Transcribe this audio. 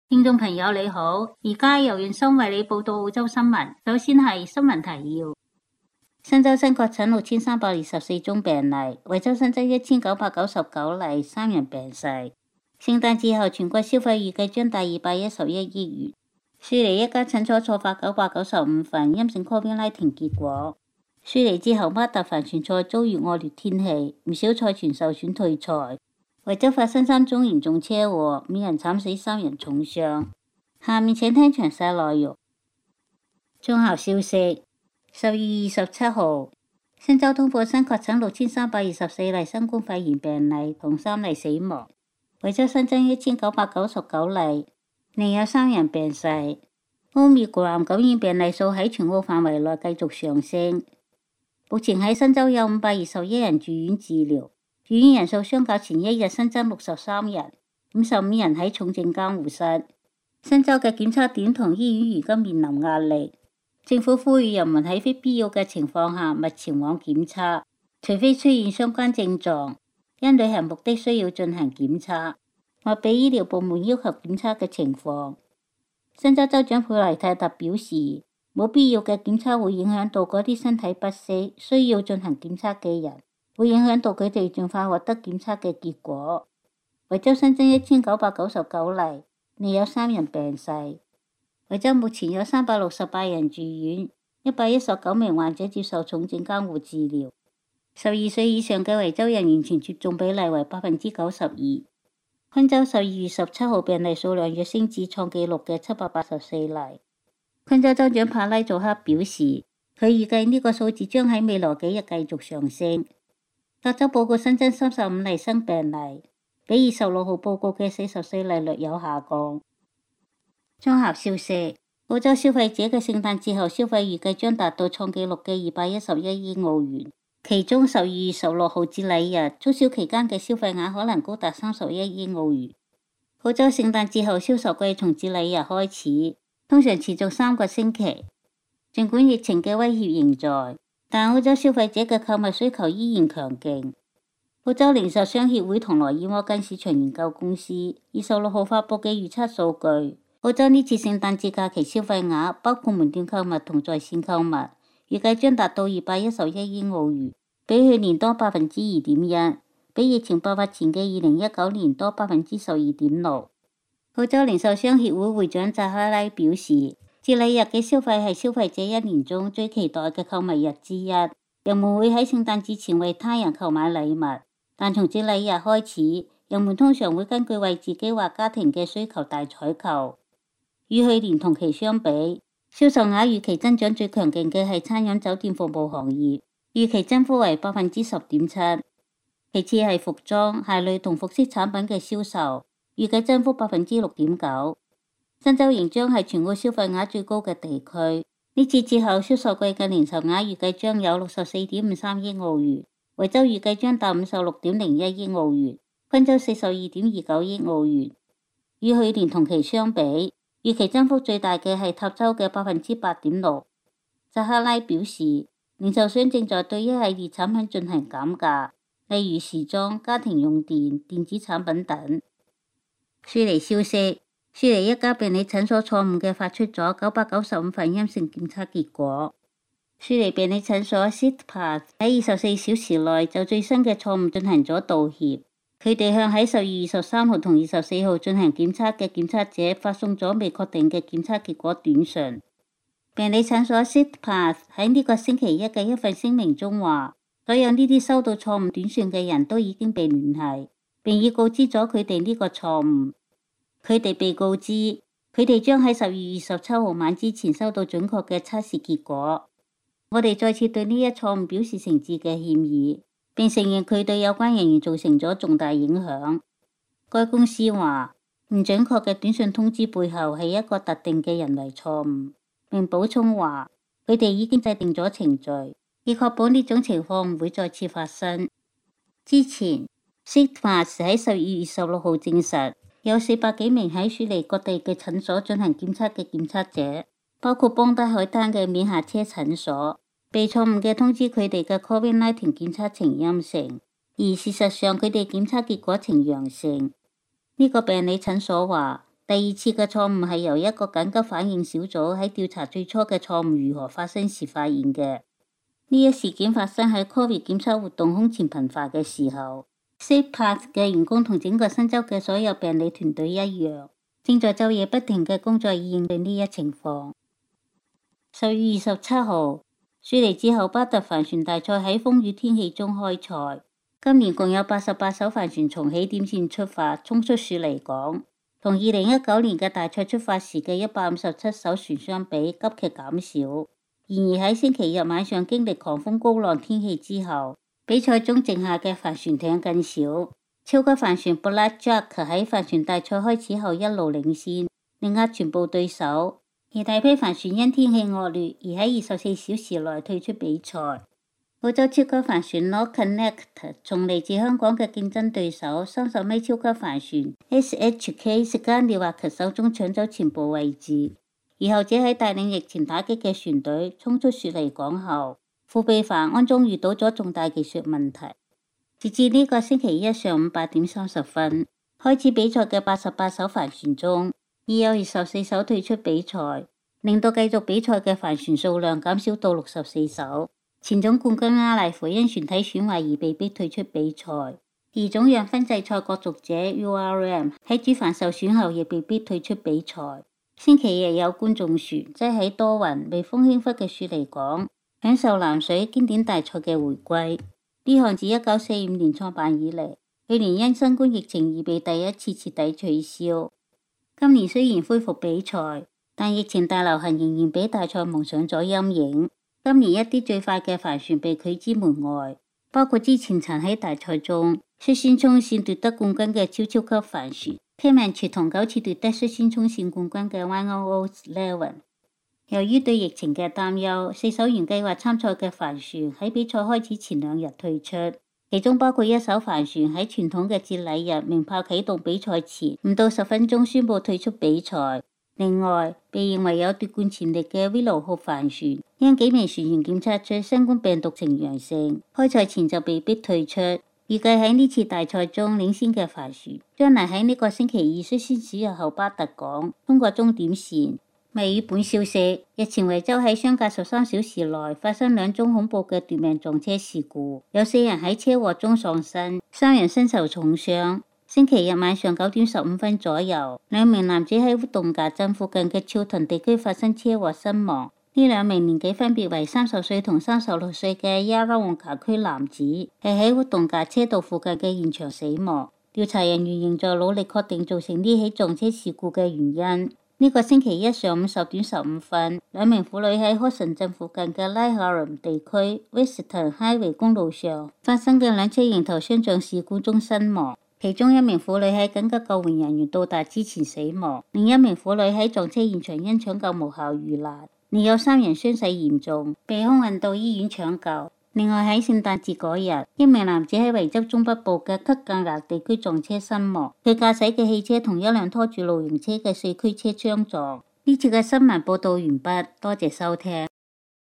聽眾朋友你好，而家由袁生為你報道澳洲新聞。首先係新聞提要：新州新確診6324宗病例，維州新增1999例，3人病逝。聖誕節後全國消費預計將達211億元。雪梨一家診所錯發995份陰性 COVID-19 結果。雪梨之後馬特凡全賽遭遇惡劣天氣，唔少賽船受損退賽。維州發生3宗嚴重車禍，5人慘死，3人重傷。下面請聽詳細內容。綜合消息：10月27號，新州通報新確診6324例新冠肺炎病例，同3例死亡。維州新增1999例，另有3人病逝。Omicron感染病例數喺全澳範圍內繼續上升。目前喺新州有521人住院治療。住院人數相較前一日新增63人，55人喺重症監護室。新州嘅檢測點同醫院如今面臨壓力，政府呼籲人民喺非必要嘅情況下勿前往檢測，除非出現相關症狀，因旅行目的需要進行檢測，或被醫療部門要求檢測嘅情況。新州州長佩萊泰特表示，冇必要嘅檢測會影響到嗰啲身體不適需要進行檢測嘅人，會影響到佢哋盡快獲得檢測嘅結果。維州新增1999例，另有3人病逝。維州目前有368人住院，119名患者接受重症監護治療。12歲以上嘅維州人完全接種比例為92%。昆州12月17號病例數量躍升至創紀錄嘅784例。昆州州長帕拉佐克表示，佢預計呢個數字將喺未來幾日繼續上升。德州報告新增35例新病例，比26號報告嘅44例略有下降。綜合消息：澳洲消費者嘅聖誕節後消費預計將達到創紀錄嘅211億澳元，其中12月16號至禮日促銷期間嘅消費額可能高達31億澳元。澳洲聖誕節後銷售季從至禮日開始，通常持續3個星期。儘管疫情嘅威脅仍在，但澳洲消費者嘅購物需求依然強勁。澳洲零售商協會同羅爾摩根市場研究公司26號發布嘅預測數據，澳洲呢次聖誕節假期消費額包括門店購物同在線購物，預計將達到211億澳元，比去年多2.1%，比疫情爆發前嘅2019年多12.6%。澳洲零售商協會會長扎哈拉表示，節禮日嘅消費係消費者一年中最期待嘅購物日之一，人們會喺聖誕節前為他人購買禮物，但從節禮日開始，人們通常會根據為自己或家庭嘅需求大採購。與去年同期相比，銷售額預期增長最強勁嘅係餐飲酒店服務行業，預期增幅為10.7%，其次係服裝、鞋類同服飾產品嘅銷售，預計增幅6.9%。新州仍將係全澳消費額最高嘅地區。呢次節後銷售季嘅零售額預計將有64.53億澳元，維州預計將達56.01億澳元，昆州42.29億澳元。與去年同期相比，預期增幅最大嘅係塔州嘅8.6%。扎哈拉表示，零售商正在對一系列產品進行減價，例如時裝、家庭用電、電子產品等。雪梨消息：雪梨一家病理診所錯誤嘅發出咗995份陰性檢測結果。雪梨病理診所 SickPass 喺24小時內就最新嘅錯誤進行咗道歉。佢哋向喺12月23號同24號進行檢測嘅檢測者發送咗未確定嘅檢測結果短信。病理診所 SickPass 喺呢個星期一嘅一份聲明中話，所有呢啲收到錯誤短信嘅人都已經被聯繫，並已告知咗佢哋呢個錯誤。佢哋被告知，佢哋將喺12月27號晚之前收到準確嘅測試結果。我哋再次對呢一錯誤表示誠摯嘅歉意，並承認佢對有關人員造成咗重大影響。該公司話，唔準確嘅短信通知背後係一個特定嘅人為錯誤，並補充話，佢哋已經制定咗程序，以確保呢種情況唔會再次發生。之前 SickPass 喺12月16號證實，有400幾名喺雪梨各地嘅診所進行檢測嘅檢測者，包括邦德海灘嘅免下車診所，被錯誤嘅通知佢哋嘅 COVID-19 檢測呈陰性，而事實上佢哋檢測結果呈陽性。呢個病理診所話， 第二次嘅錯誤係由一個緊急反應小組喺調查最初嘅錯誤如何發生時發現嘅。呢一事件發生喺 COVID 檢測活動空前頻繁嘅時候。SafePath 嘅員工同整個新州嘅所有病理團隊一樣，正在晝夜不停嘅工作以應對呢一情況。10月27號，雪梨之後巴特帆船大賽喺風雨天氣中開賽。今年共有88艘帆船從起點線出發，衝出雪梨港，同2019年嘅大賽出發時嘅157艘船相比，急劇減少。然而喺星期日晚上經歷狂風高浪天氣之後，比賽中剩下嘅帆船艇更少。超級帆船 Blackjack 喺帆船大賽開始後一路領先，力壓全部對手。而大批帆船因天氣惡劣而喺24小時內退出比賽。澳洲超級帆船 Lock Connect 從嚟自香港嘅競爭對手30米超級帆船 SHK Skandiwak 手中搶走前部位置，而後者喺帶領疫情打擊嘅船隊衝出雪梨港後，副備帆安裝遇到咗重大技術問題。截至呢個星期一上午8點30分，開始比賽嘅88艘帆船中，已有24艘退出比賽，令到繼續比賽嘅帆船數量減少到64艘。前總冠軍阿賴夫因船體損壞而被迫退出比賽，而總讓分制賽角逐者 URM 喺主帆受損後亦被迫退出比賽。星期日有觀眾船即喺多雲微風輕忽嘅雪梨港享受藍水經典大賽嘅回歸。呢項自1945年創辦以嚟，去年因新冠疫情而被第一次徹底取消。今年雖然恢復比賽，但疫情大流行仍然俾大賽蒙上咗陰影。今年一啲最快嘅帆船被拒之門外，包括之前曾喺大賽中率先衝線奪得冠軍嘅超級帆船 Caymanchee 同9次奪得率先衝線冠軍嘅 YOO's Levin。由於對疫情嘅擔憂，4艘原計劃參賽嘅帆船喺比賽開始前2日退出，其中包括一艘帆船喺傳統嘅節禮日鳴炮啟動比賽前唔到10分鐘宣布退出比賽。另外，被認為有奪冠潛力嘅 Willow 號帆船，因幾名船員檢測出新冠病毒呈陽性，開賽前就被迫退出。預計喺呢次大賽中領先嘅帆船，將嚟喺呢個星期二率先駛入後巴特港，通過終點線。墨爾本消息，日前維州喺相隔13小時內發生2宗恐怖嘅奪命撞車事故，有4人喺車禍中喪生，3人身受重傷。星期日晚上9點15分左右，2名男子喺烏洞架鎮附近嘅超騰地區發生車禍身亡。呢2名年紀分別為30歲同36歲嘅Yarrawonga區男子，係喺烏洞架車道附近嘅現場死亡。調查人員仍在努力確定造成呢起撞車事故嘅原因。呢個星期一上午10點15分，2名婦女喺柯臣鎮附近嘅拉哈林地區 Western Highway 公路上發生嘅2車迎頭相撞事故中身亡。其中1名婦女喺緊急救援人員到達之前死亡，另1名婦女喺撞車現場因搶救無效遇難，另有3人傷勢嚴重，被空運到醫院搶救。另外喺聖誕節嗰日，1名男子喺維州中北部嘅吉格亞地區撞車身亡，佢駕駛嘅汽車同一輛拖住露營車嘅4驅車相撞。呢次嘅新聞報道完畢，多謝收聽。